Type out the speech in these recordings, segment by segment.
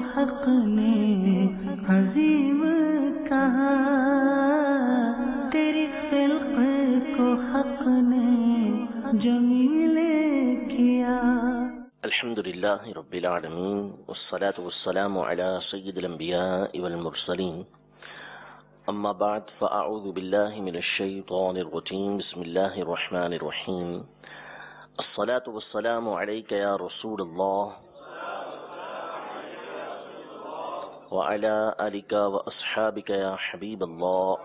حق نے عظیم کہا، تیری خلق کو حق نے جمیل کیا۔ الحمد للہ رب العالمین والصلاة والسلام علی سید الانبیاء والمرسلین، اما بعد فاعوذ باللہ من الشیطان الرجیم، بسم اللہ الرحمن الرحیم۔ الصلاة والسلام علیک یا رسول اللہ وعلی آلک واصحابک یا حبیب اللہ۔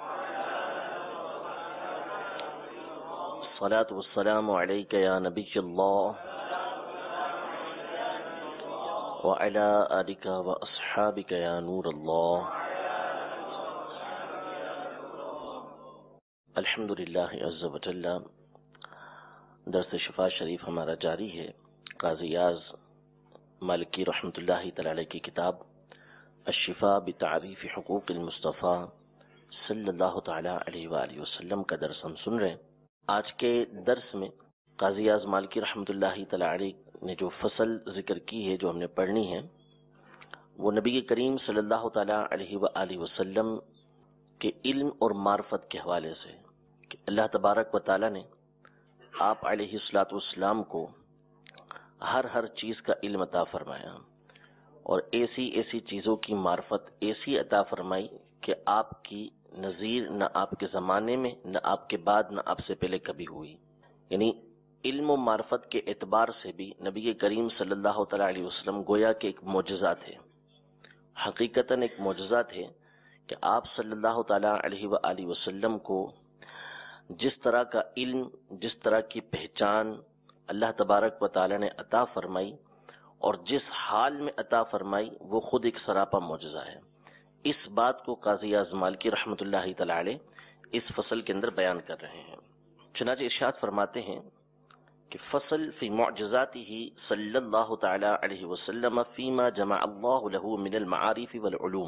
الصلاة والسلام علیک یا نبی اللہ وعلی آلک واصحابک یا نور اللہ۔ الحمدللہ عز و جل، درس شفا شریف ہمارا جاری ہے۔ قاضی یاز مالکی رحمۃ اللہ تعالی علیہ کی کتاب الشفا بتعریف حقوق المصطفیٰ صلی اللہ تعالی علیہ وآلہ وسلم کا درس ہم سن رہے ہیں۔ آج کے درس میں قاضی یاز مالکی رحمۃ اللہ تعالی علیہ نے جو فصل ذکر کی ہے، جو ہم نے پڑھنی ہے، وہ نبی کریم صلی اللہ تعالی علیہ وآلہ وسلم کے علم اور معرفت کے حوالے سے، کہ اللہ تبارک و تعالی نے آپ علیہ الصلوۃ والسلام کو ہر چیز کا علم عطا فرمایا، اور ایسی چیزوں کی معرفت ایسی عطا فرمائی کہ آپ کی نظیر نہ آپ کے زمانے میں، نہ آپ کے بعد، نہ آپ سے پہلے کبھی ہوئی۔ یعنی علم و معرفت کے اعتبار سے بھی نبی کریم صلی اللہ تعالی علیہ وسلم گویا کہ ایک معجزہ تھے، حقیقتاً ایک معجزہ تھے، کہ آپ صلی اللہ تعالی علیہ وآلہ وسلم کو جس طرح کا علم، جس طرح کی پہچان اللہ تبارک و تعالی نے عطا فرمائی، اور جس حال میں عطا فرمائی، وہ خود ایک سراپا معجزہ ہے۔ اس بات کو قاضی اعظم مالکی رحمۃ اللہ تعالی علیہ اس فصل کے اندر بیان کر رہے ہیں۔ چنانچہ ارشاد فرماتے ہیں کہ فصل فی معجزاتہ صلی اللہ تعالی علیہ وسلم فیما جمع اللہ له من المعارف والعلوم،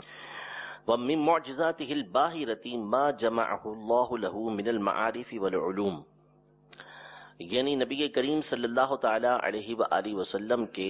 ومن معجزاته الباہرۃ ما جمعه اللہ له من المعارف والعلوم۔ یعنی نبی کریم صلی اللہ تعالی علیہ وآلہ وسلم کے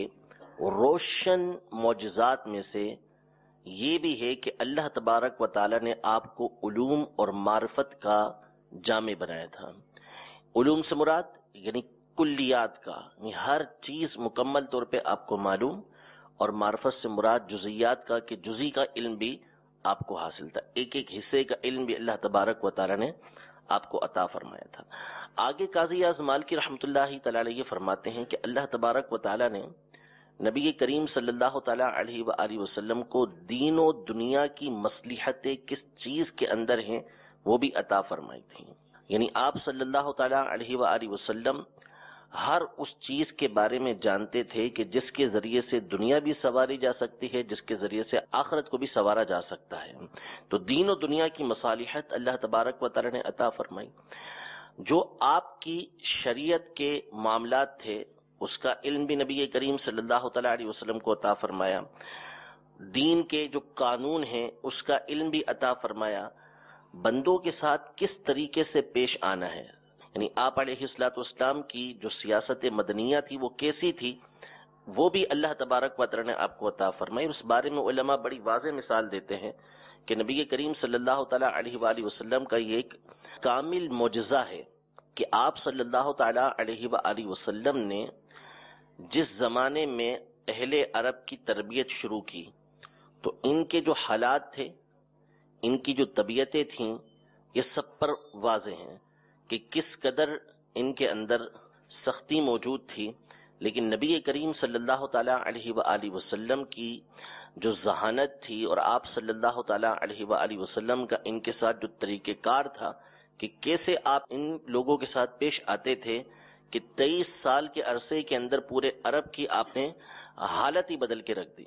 روشن معجزات میں سے یہ بھی ہے کہ اللہ تبارک و تعالی نے آپ کو علوم اور معرفت کا جامع بنایا تھا۔ علوم سے مراد یعنی کلیات کا، یعنی ہر چیز مکمل طور پہ آپ کو معلوم، اور معرفت سے مراد جزیات کا، کہ جزی کا علم بھی آپ کو حاصل تھا، ایک حصے کا علم بھی اللہ تبارک و تعالی نے آپ کو عطا فرمایا تھا۔ آگے قاضی اعظم مالکی رحمۃ اللہ تعالی علیہ فرماتے ہیں کہ اللہ تبارک و تعالی نے نبی کریم صلی اللہ تعالی علیہ وآلہ وسلم کو دین و دنیا کی مصلحتیں کس چیز کے اندر ہیں وہ بھی عطا فرمائی تھیں۔ یعنی آپ صلی اللہ تعالی علیہ وآلہ وسلم ہر اس چیز کے بارے میں جانتے تھے کہ جس کے ذریعے سے دنیا بھی سنواری جا سکتی ہے، جس کے ذریعے سے آخرت کو بھی سنوارا جا سکتا ہے۔ تو دین و دنیا کی مصالحت اللہ تبارک و تعالی نے عطا فرمائی۔ جو آپ کی شریعت کے معاملات تھے اس کا علم بھی نبی کریم صلی اللہ تعالی علیہ وسلم کو عطا فرمایا، دین کے جو قانون ہیں اس کا علم بھی عطا فرمایا، بندوں کے ساتھ کس طریقے سے پیش آنا ہے، یعنی آپ علیہ الصلوۃ والسلام کی جو سیاست مدنیہ تھی وہ کیسی تھی، وہ بھی اللہ تبارک و تعالی نے آپ کو عطا فرمائی۔ اس بارے میں علماء بڑی واضح مثال دیتے ہیں کہ نبی کریم صلی اللہ تعالی علیہ وآلہ وسلم کا یہ ایک کامل معجزہ ہے کہ آپ صلی اللہ تعالی علیہ وآلہ وسلم نے جس زمانے میں اہل عرب کی تربیت شروع کی، تو ان کے جو حالات تھے، ان کی جو طبیعتیں تھیں، یہ سب پر واضح ہیں کہ کس قدر ان کے اندر سختی موجود تھی، لیکن نبی کریم صلی اللہ تعالی علیہ وآلہ وسلم کی جو ذہانت تھی، اور آپ صلی اللہ تعالی علیہ وآلہ وسلم کا ان کے ساتھ جو طریقہ کار تھا کہ کیسے آپ ان لوگوں کے ساتھ پیش آتے تھے، کہ 23 سال کے عرصے کے اندر پورے عرب کی آپ نے حالت ہی بدل کے رکھ دی۔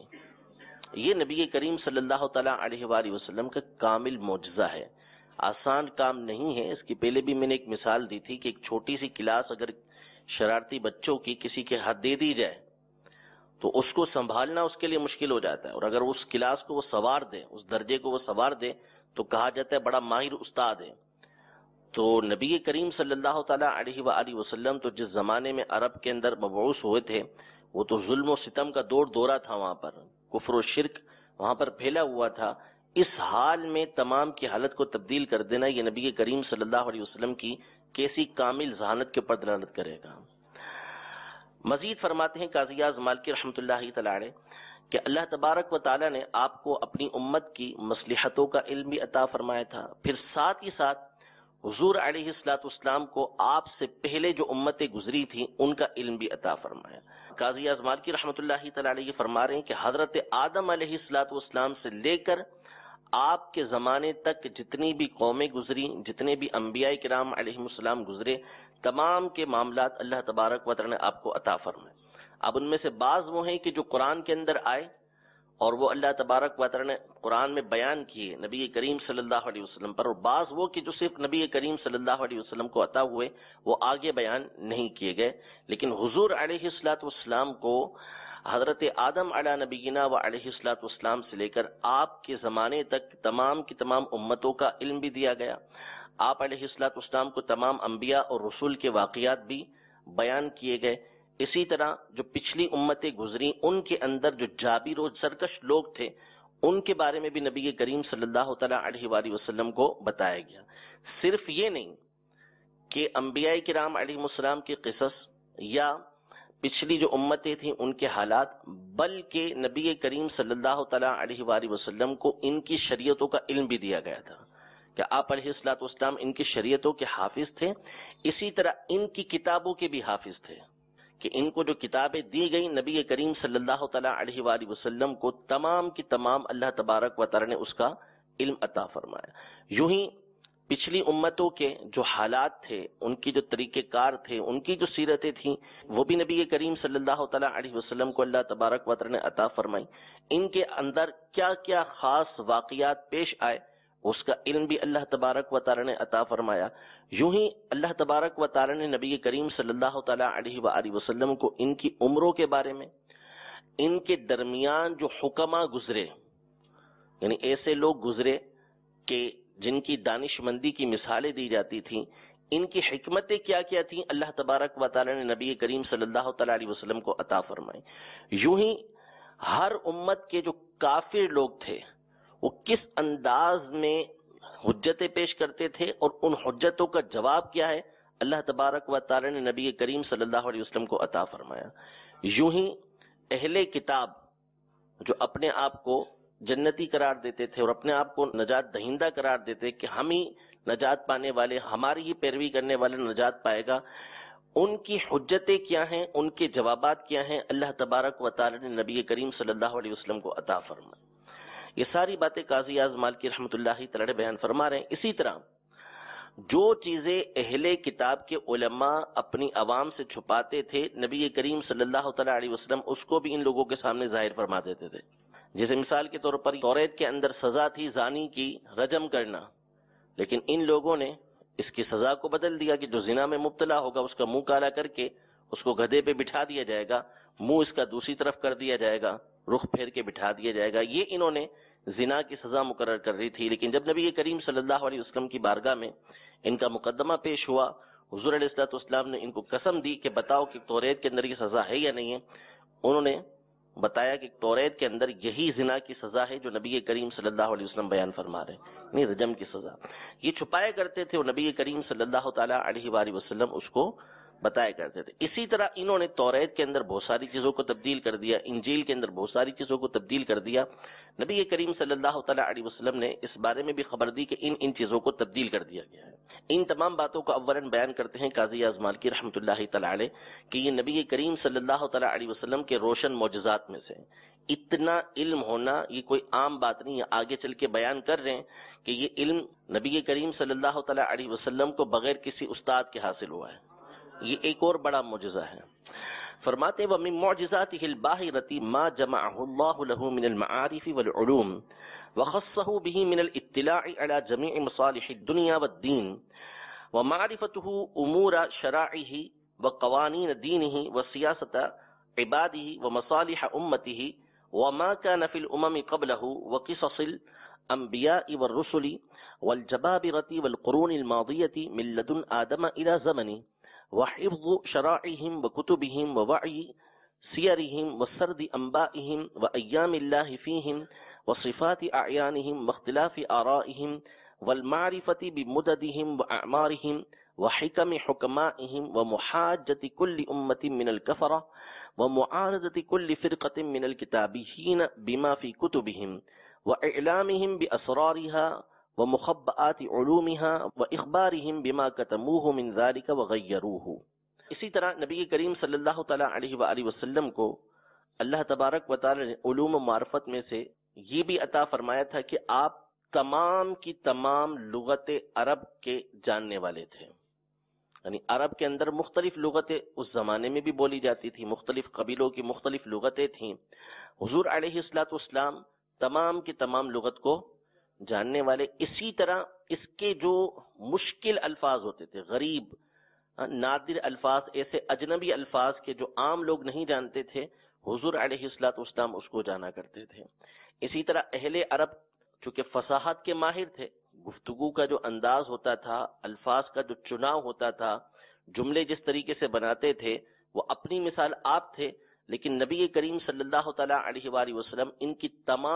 یہ نبی کریم صلی اللہ تعالی علیہ وآلہ وسلم کا کامل معجزہ ہے، آسان کام نہیں ہے۔ اس کی پہلے بھی میں نے ایک مثال دی تھی کہ ایک چھوٹی سی کلاس اگر شرارتی بچوں کی کسی کے ہاتھ دے دی جائے تو اس کو سنبھالنا اس کے لیے مشکل ہو جاتا ہے، اور اگر اس کلاس کو وہ سوار دے، اس درجے کو وہ سوار دے، تو کہا جاتا ہے بڑا ماہر استاد ہے۔ تو نبی کریم صلی اللہ تعالی علیہ وآلہ وسلم تو جس زمانے میں عرب کے اندر مبعوث ہوئے تھے، وہ تو ظلم و ستم کا دور دورہ تھا، وہاں پر کفر و شرک وہاں پر پھیلا ہوا تھا. اس حال میں تمام کی حالت کو تبدیل کر دینا یہ نبی کریم صلی اللہ علیہ وسلم کی کیسی کامل ذہانت کے اوپر دلالت کرے گا. مزید فرماتے ہیں قاضی اعظم مالکی رحمۃ اللہ تعالی علیہ کہ اللہ تبارک و تعالی نے آپ کو اپنی امت کی مصلحتوں کا علم بھی عطا فرمایا تھا، پھر ساتھ ہی ساتھ حضور علیہ الصلوۃ والسلام کو آپ سے پہلے جو امتیں گزری تھیں ان کا علم بھی عطا فرمایا. قاضی اعظم مالکی رحمۃ اللہ تعالی علیہ فرما رہے ہیں کہ حضرت آدم علیہ الصلوۃ والسلام سے لے کر آپ کے زمانے تک جتنی بھی قومیں گزری، جتنے بھی انبیاء کرام علیہم السلام گزرے، تمام کے معاملات اللہ تبارک و تعالی نے آپ کو عطا فرمائے. اب ان میں سے بعض وہ ہیں کہ جو قرآن کے اندر آئے اور وہ اللہ تبارک و تعالی نے قرآن میں بیان کیے نبی کریم صلی اللہ علیہ وسلم پر، اور بعض وہ کہ جو صرف نبی کریم صلی اللہ علیہ وسلم کو عطا ہوئے وہ آگے بیان نہیں کیے گئے. لیکن حضور علیہ الصلوۃ والسلام کو حضرت آدم علی نبینا و علیہ الصلوۃ والسلام سے لے کر آپ کے زمانے تک تمام کی تمام امتوں کا علم بھی دیا گیا. آپ علیہ الصلوۃ والسلام کو تمام انبیاء اور رسول کے واقعات بھی بیان کیے گئے. اسی طرح جو پچھلی امتیں گزری ان کے اندر جو جابر و سرکش لوگ تھے ان کے بارے میں بھی نبی کریم صلی اللہ تعالی علیہ وآلہ وسلم کو بتایا گیا. صرف یہ نہیں کہ انبیاء کرام علیہ السلام کے قصص یا پچھلی جو امتیں تھیں ان کے حالات، بلکہ نبی کریم صلی اللہ تعالی علیہ وآلہ وسلم کو ان کی شریعتوں کا علم بھی دیا گیا تھا کہ آپ علیہ الصلوۃ والسلام ان کی شریعتوں کے حافظ تھے. اسی طرح ان کی کتابوں کے بھی حافظ تھے کہ ان کو جو کتابیں دی گئی نبی کریم صلی اللہ تعالی علیہ وآلہ وسلم کو تمام کی تمام اللہ تبارک و تعالی نے اس کا علم عطا فرمایا. یوں ہی پچھلی امتوں کے جو حالات تھے، ان کی جو طریقہ کار تھے، ان کی جو سیرتیں تھیں، وہ بھی نبی کریم صلی اللہ تعالی علیہ وسلم کو اللہ تبارک و تعالی نے عطا فرمائی. ان کے اندر کیا کیا خاص واقعات پیش آئے اس کا علم بھی اللہ تبارک و تعالی نے عطا فرمایا. یوں ہی اللہ تبارک و تعالی نے نبی کریم صلی اللہ تعالی علیہ وآلہ وسلم کو ان کی عمروں کے بارے میں، ان کے درمیان جو حکما گزرے، یعنی ایسے لوگ گزرے کہ جن کی دانش مندی کی مثالیں دی جاتی تھیں، ان کی حکمتیں کیا کیا تھیں، اللہ تبارک و تعالی نے نبی کریم صلی اللہ تعالی علیہ وسلم کو عطا فرمائی. یوں ہی ہر امت کے جو کافر لوگ تھے وہ کس انداز میں حجتیں پیش کرتے تھے اور ان حجتوں کا جواب کیا ہے، اللہ تبارک و تعالی نے نبی کریم صلی اللہ علیہ وسلم کو عطا فرمایا. یوں ہی اہل کتاب جو اپنے آپ کو جنتی قرار دیتے تھے اور اپنے آپ کو نجات دہندہ قرار دیتے کہ ہم ہی نجات پانے والے، ہماری ہی پیروی کرنے والے نجات پائے گا، ان کی حجتیں کیا ہیں، ان کے جوابات کیا ہیں، اللہ تبارک و تعالی نے نبی کریم صلی اللہ علیہ وسلم کو عطا فرمایا. یہ ساری باتیں قاضی اعظم مالکی رحمۃ اللہ تعالی بیان فرما رہے ہیں. اسی طرح جو چیزیں اہل کتاب کے علماء اپنی عوام سے چھپاتے تھے، نبی کریم صلی اللہ تعالی علیہ وسلم اس کو بھی ان لوگوں کے سامنے ظاہر فرما دیتے تھے. جیسے مثال کے طور پر توریت کے اندر سزا تھی زانی کی رجم کرنا، لیکن ان لوگوں نے اس کی سزا کو بدل دیا کہ جو زنا میں مبتلا ہوگا اس کا منہ کالا کر کے اس کو گدھے پہ بٹھا دیا جائے گا، منہ اس کا دوسری طرف کر دیا جائے گا، رخ پھیر کے بٹھا دیا جائے گا. یہ انہوں نے زنا کی سزا مقرر کر رہی تھی. لیکن جب نبی کریم صلی اللہ علیہ وسلم کی بارگاہ میں ان کا مقدمہ پیش ہوا، حضور علیہ الصلوۃ والسلام نے ان کو قسم دی کہ بتاؤ کہ توریت کے اندر یہ سزا ہے یا نہیں ہے. انہوں نے بتایا کہ توریت کے اندر یہی زنا کی سزا ہے جو نبی کریم صلی اللہ علیہ وسلم بیان فرما رہے ہیں، یعنی رجم کی سزا. یہ چھپایا کرتے تھے اور نبی کریم صلی اللہ تعالی علیہ وآلہ وسلم اس کو بتایا کرتے تھے. اسی طرح انہوں نے توریت کے اندر بہت ساری چیزوں کو تبدیل کر دیا، انجیل کے اندر بہت ساری چیزوں کو تبدیل کر دیا. نبی کریم صلی اللہ تعالی علیہ وسلم نے اس بارے میں بھی خبر دی کہ ان چیزوں کو تبدیل کر دیا گیا ہے. ان تمام باتوں کو اولاً بیان کرتے ہیں قاضی اعظم مالکی رحمۃ اللہ تعالی علیہ کہ یہ نبی کریم صلی اللہ تعالی علیہ وسلم کے روشن معجزات میں سے. اتنا علم ہونا یہ کوئی عام بات نہیں ہے. آگے چل کے بیان کر رہے ہیں کہ یہ علم نبی کریم صلی اللہ تعالی علیہ وسلم کو بغیر کسی استاد کے حاصل ہوا ہے. یہ ایک اور بڑا معجزہ ہے. فرماتے وَمِن مُعْجِزَاتِهِ الْبَاهِرَةِ مَا جَمَعَهُ اللَّهُ لَهُ مِنَ الْمَعَارِفِ وَالْعُلُومِ وَخَصَّهُ بِهِ مِنَ الْإِطِّلَاعِ عَلَى جَمِيعِ مَصَالِحِ الدُّنْيَا وَالدِّينِ وَمَعْرِفَتُهُ أُمُورَ شَرَائِعِهِ وَقَوَانِينَ دِينِهِ وَسِيَاسَةَ عِبَادِهِ وَمَصَالِحَ أُمَّتِهِ وَمَا كَانَ فِي الْأُمَمِ قَبْلَهُ وَقِصَصِ الْأَنْبِيَاءِ وَالرُّسُلِ وَالْجَبَابِرَةِ وَالْقُرُونِ الْمَاضِيَةِ مِنْ لَدُنْ آدَمَ إِلَى زَمَنِهِ وحفظ شرائعهم وكتبهم ووعي سيرهم وسرد أنبائهم وأيام الله فيهم وصفات أعيانهم واختلاف آرائهم والمعرفة بمددهم وأعمارهم وحكم حكمائهم ومحاجة كل أمة من الكفرة ومعارضة كل فرقة من الكتابيين بما في كتبهم وإعلامهم بأسرارها ومخبئات علومها وإخبارهم بما كتموه من ذلك وغيروه. اسی طرح نبی کریم صلی اللہ تعالیٰ علیہ وآلہ وسلم کو اللہ تبارک و تعالی نے علوم و معرفت میں سے یہ بھی عطا فرمایا تھا کہ آپ تمام کی تمام لغت عرب کے جاننے والے تھے. یعنی عرب کے اندر مختلف لغتیں اس زمانے میں بھی بولی جاتی تھی، مختلف قبیلوں کی مختلف لغتیں تھیں. حضور علیہ الصلوۃ والسلام تمام کی تمام لغت کو جاننے والے. اسی طرح اس کے جو مشکل الفاظ ہوتے تھے، غریب نادر الفاظ، ایسے اجنبی الفاظ کے جو عام لوگ نہیں جانتے تھے، حضور علیہ الصلوۃ والسلام اس کو جانا کرتے تھے. اسی طرح اہل عرب چونکہ فصاحت کے ماہر تھے، گفتگو کا جو انداز ہوتا تھا، الفاظ کا جو چناؤ ہوتا تھا، جملے جس طریقے سے بناتے تھے، وہ اپنی مثال آپ تھے. لیکن نبی کریم صلی اللہ تعالیٰ علیہ وآلہ وسلم ان کی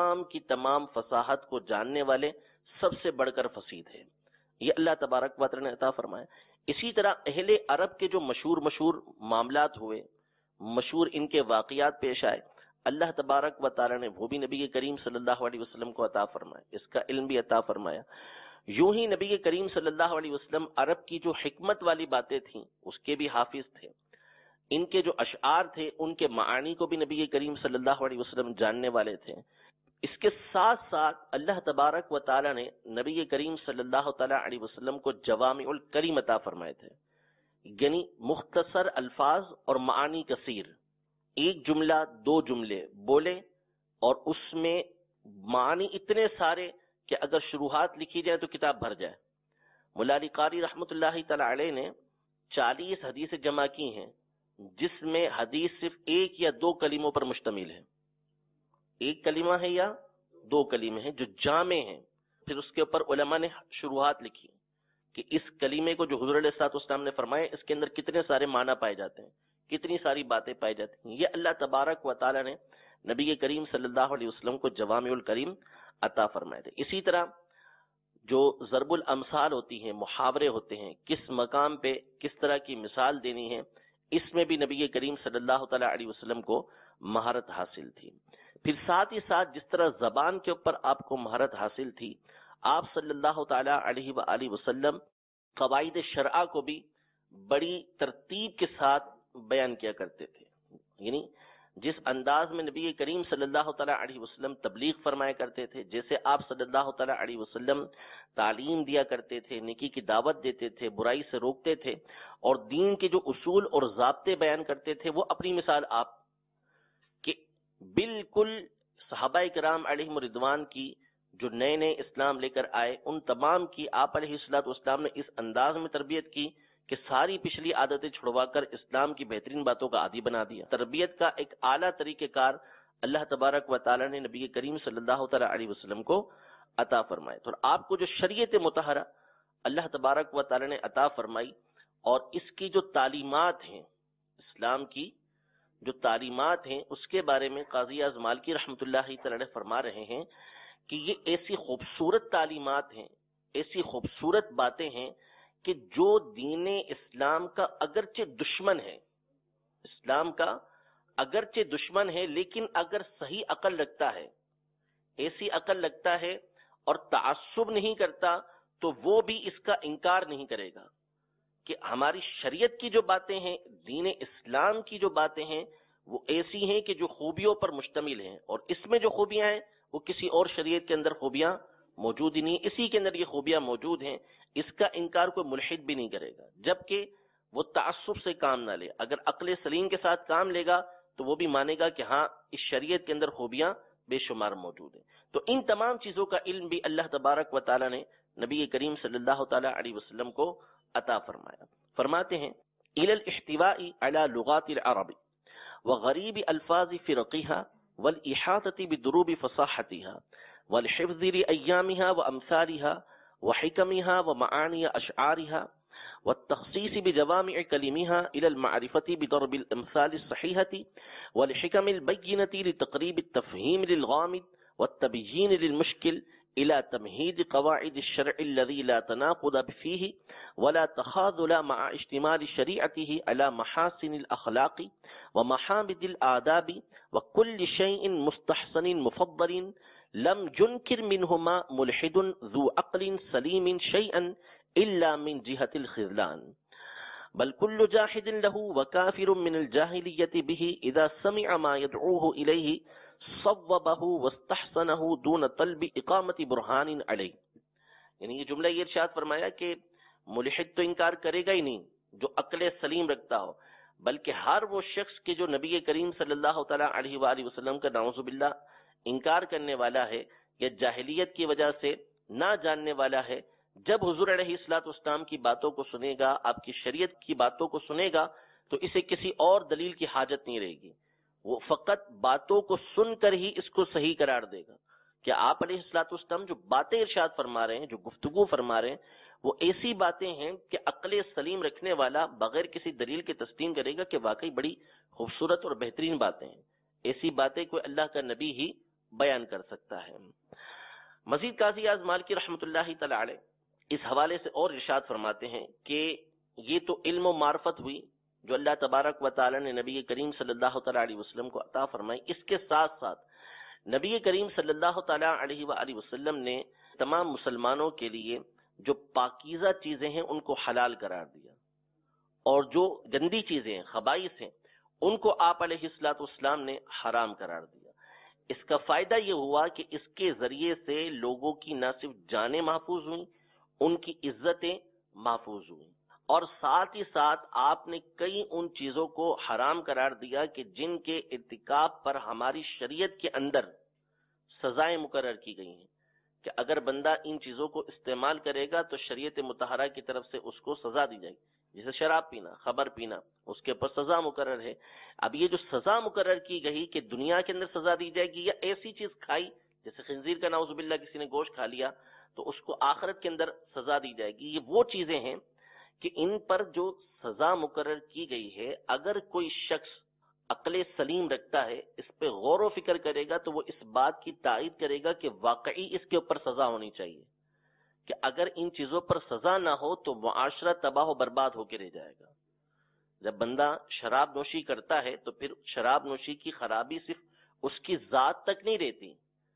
تمام فصاحت کو جاننے والے سب سے بڑھ کر فصیح تھے. یہ اللہ تبارک و تعالی نے عطا فرمایا. اسی طرح اہل عرب کے جو مشہور معاملات ہوئے، مشہور ان کے واقعات پیش آئے، اللہ تبارک و تعالی نے وہ بھی نبی کریم صلی اللہ علیہ وسلم کو عطا فرمایا، اس کا علم بھی عطا فرمایا. یوں ہی نبی کریم صلی اللہ علیہ وسلم عرب کی جو حکمت والی باتیں تھیں اس کے بھی حافظ تھے. ان کے جو اشعار تھے ان کے معانی کو بھی نبی کریم صلی اللہ علیہ وسلم جاننے والے تھے. اس کے ساتھ ساتھ اللہ تبارک و تعالی نے نبی کریم صلی اللہ تعالیٰ علیہ وسلم کو جوامع الکلم عطا فرمائے تھے، یعنی مختصر الفاظ اور معانی کثیر. ایک جملہ دو جملے بولے اور اس میں معانی اتنے سارے کہ اگر شروحات لکھی جائے تو کتاب بھر جائے. مولا علی قاری رحمۃ اللہ تعالی علیہ نے 40 حدیثیں جمع کی ہیں جس میں حدیث صرف ایک یا دو کلموں پر مشتمل ہے. ایک کلمہ ہے یا دو کلمے ہیں جو جامع ہیں. پھر اس کے اوپر علماء نے شروحات لکھی کہ اس کلمے کو جو حضور علیہ الصلوۃ والسلام نے فرمایا اس کے اندر کتنے سارے معنی پائے جاتے ہیں، کتنی ساری باتیں پائی جاتی ہیں. یہ اللہ تبارک و تعالی نے نبی کریم صلی اللہ علیہ وسلم کو جوامع الکلم عطا فرمائے تھے. اسی طرح جو ضرب الامثال ہوتی ہیں، محاورے ہوتے ہیں، کس مقام پہ کس طرح کی مثال دینی ہے، اس میں بھی نبی کریم صلی اللہ تعالیٰ علیہ وسلم کو مہارت حاصل تھی. پھر ساتھ ہی ساتھ جس طرح زبان کے اوپر آپ کو مہارت حاصل تھی، آپ صلی اللہ تعالیٰ علیہ وآلہ وسلم قواعد شرعہ کو بھی بڑی ترتیب کے ساتھ بیان کیا کرتے تھے. یعنی جس انداز میں نبی کریم صلی اللہ تعالیٰ علیہ وسلم تبلیغ فرمایا کرتے تھے، جیسے آپ صلی اللہ تعالیٰ علیہ وسلم تعلیم دیا کرتے تھے، نیکی کی دعوت دیتے تھے، برائی سے روکتے تھے، اور دین کے جو اصول اور ضابطے بیان کرتے تھے، وہ اپنی مثال آپ کہ بالکل صحابہ کرام علیہم رضوان کی جو نئے اسلام لے کر آئے، ان تمام کی آپ علیہ الصلوۃ والسلام نے اس انداز میں تربیت کی کہ ساری پچھلی عادتیں چھڑوا کر اسلام کی بہترین باتوں کا عادی بنا دیا. تربیت کا ایک اعلیٰ طریقہ کار اللہ تبارک و تعالی نے نبی کریم صلی اللہ تعالیٰ علیہ وسلم کو عطا فرمائے. اور آپ کو جو شریعت مطہرہ اللہ تبارک و تعالی نے عطا فرمائی اور اس کی جو تعلیمات ہیں، اسلام کی جو تعلیمات ہیں، اس کے بارے میں قاضی اعظم مالکی رحمۃ اللہ تعالی فرما رہے ہیں کہ یہ ایسی خوبصورت تعلیمات ہیں، ایسی خوبصورت باتیں ہیں کہ جو دین اسلام کا اگرچہ دشمن ہے، اسلام کا اگرچہ دشمن ہے، لیکن اگر صحیح عقل رکھتا ہے، ایسی عقل رکھتا ہے اور تعصب نہیں کرتا تو وہ بھی اس کا انکار نہیں کرے گا کہ ہماری شریعت کی جو باتیں ہیں، دین اسلام کی جو باتیں ہیں، وہ ایسی ہیں کہ جو خوبیوں پر مشتمل ہیں، اور اس میں جو خوبیاں ہیں وہ کسی اور شریعت کے اندر خوبیاں موجود ہی نہیں، اسی کے اندر یہ خوبیاں موجود ہیں. اس کا انکار کوئی ملحد بھی نہیں کرے گا جبکہ وہ تعصب سے کام نہ لے. اگر عقل سلیم کے ساتھ کام لے گا تو وہ بھی مانے گا کہ ہاں اس شریعت کے اندر خوبیاں بے شمار موجود ہیں. تو ان تمام چیزوں کا علم بھی اللہ تبارک و تعالی نے نبی کریم صلی اللہ تعالی علیہ وسلم کو عطا فرمایا. فرماتے ہیں الى الاحتواء على لغات العرب وغریب الفاظ فرقها والاحاطة بدروب فصاحتها والحفظ لأيامها وأمثالها وحكمها ومعاني أشعارها والتخصيص بجوامع كلمها إلى المعرفة بضرب الأمثال الصحيحة والحكم البينة لتقريب التفهيم للغامض والتبيين للمشكل إلى تمهيد قواعد الشرع الذي لا تناقض فيه ولا تخاذل مع اشتمال شريعته على محاسن الأخلاق ومحامد الآداب وكل شيء مستحسن مفضل لم ينكر منهما ملحد ذو عقل سليم شيئا إلا من جهة الخذلان بل كل جاحد له وكافر من الجاهلية به إذا سمع ما يدعوه إليه صوبه واستحسنه دون طلب اقامت برہان علیہ. یعنی یہ جملہ یہ ارشاد فرمایا کہ ملحد تو انکار کرے گا ہی نہیں جو عقل سلیم رکھتا ہو، بلکہ ہر وہ شخص کے جو نبی کریم صلی اللہ تعالی علیہ وآلہ وسلم کا نعوذ باللہ انکار کرنے والا ہے یا جاہلیت کی وجہ سے نہ جاننے والا ہے، جب حضور علیہ الصلوۃ والسلام کی باتوں کو سنے گا، آپ کی شریعت کی باتوں کو سنے گا، تو اسے کسی اور دلیل کی حاجت نہیں رہے گی، وہ فقط باتوں کو سن کر ہی اس کو صحیح قرار دے گا کہ آپ علیہ الصلوۃ والسلام جو باتیں ارشاد فرما رہے ہیں، جو گفتگو فرما رہے ہیں، وہ ایسی باتیں ہیں کہ عقل سلیم رکھنے والا بغیر کسی دلیل کے تسلیم کرے گا کہ واقعی بڑی خوبصورت اور بہترین باتیں ہیں. ایسی باتیں کوئی اللہ کا نبی ہی بیان کر سکتا ہے. مزید قاضی اعظم مالکی رحمۃ اللہ تعالی علیہ اس حوالے سے اور ارشاد فرماتے ہیں کہ یہ تو علم و معرفت ہوئی جو اللہ تبارک و تعالی نے نبی کریم صلی اللہ تعالی علیہ وسلم کو عطا فرمائی. اس کے ساتھ ساتھ نبی کریم صلی اللہ تعالی علیہ وآلہ وسلم نے تمام مسلمانوں کے لیے جو پاکیزہ چیزیں ہیں ان کو حلال قرار دیا، اور جو گندی چیزیں ہیں، خبائث ہیں، ان کو آپ علیہ الصلوۃ والسلام نے حرام قرار دیا. اس کا فائدہ یہ ہوا کہ اس کے ذریعے سے لوگوں کی نہ صرف جانیں محفوظ ہوئیں، ان کی عزتیں محفوظ ہوئیں، اور ساتھ ہی ساتھ آپ نے کئی ان چیزوں کو حرام قرار دیا کہ جن کے ارتکاب پر ہماری شریعت کے اندر سزائیں مقرر کی گئی ہیں کہ اگر بندہ ان چیزوں کو استعمال کرے گا تو شریعت مطہرہ کی طرف سے اس کو سزا دی جائے گی. جیسے شراب پینا، خمر پینا، اس کے اوپر سزا مقرر ہے. اب یہ جو سزا مقرر کی گئی کہ دنیا کے اندر سزا دی جائے گی، یا ایسی چیز کھائی جیسے خنزیر کا نعوذ باللہ کسی نے گوشت کھا لیا تو اس کو آخرت کے اندر سزا دی جائے گی، یہ وہ چیزیں ہیں کہ ان پر جو سزا مقرر کی گئی ہے، اگر کوئی شخص عقل سلیم رکھتا ہے، اس پہ غور و فکر کرے گا تو وہ اس بات کی تائید کرے گا کہ واقعی اس کے اوپر سزا ہونی چاہیے، کہ اگر ان چیزوں پر سزا نہ ہو تو معاشرہ تباہ و برباد ہو کے رہ جائے گا. جب بندہ شراب نوشی کرتا ہے تو پھر شراب نوشی کی خرابی صرف اس کی ذات تک نہیں رہتی،